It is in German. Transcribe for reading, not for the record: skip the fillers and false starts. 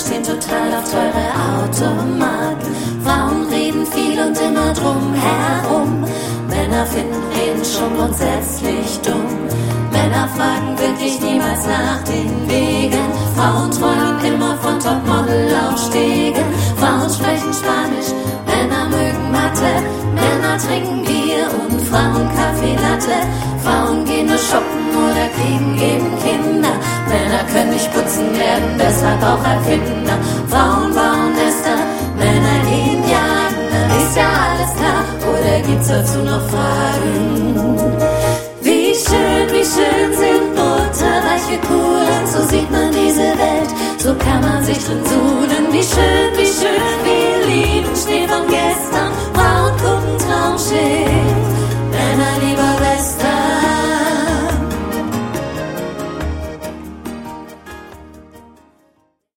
stehen total auf teure Automaten. Frauen reden viel und immer drum herum. Männer finden Reden schon grundsätzlich dumm. Männer fragen wirklich niemals nach den Wegen. Frauen träumen immer von Topmodel-Laufstegen. Frauen sprechen Spanisch, Männer mögen Mathe. Männer trinken Bier und Frauen Kaffee Latte. Frauen gehen nur shoppen oder kriegen eben Kinder. Männer können nicht putzen werden, deshalb auch Erfinder. Frauen bauen Nester, Männer gehen jagen. Dann ist ja alles klar, oder gibt's dazu noch Fragen? Wie schön sind butterweiche Kugeln, so sieht man diese Welt, so kann man sich drin suhlen. Wie schön, wir lieben Schnee von gestern, Frauen gucken Traumschiff.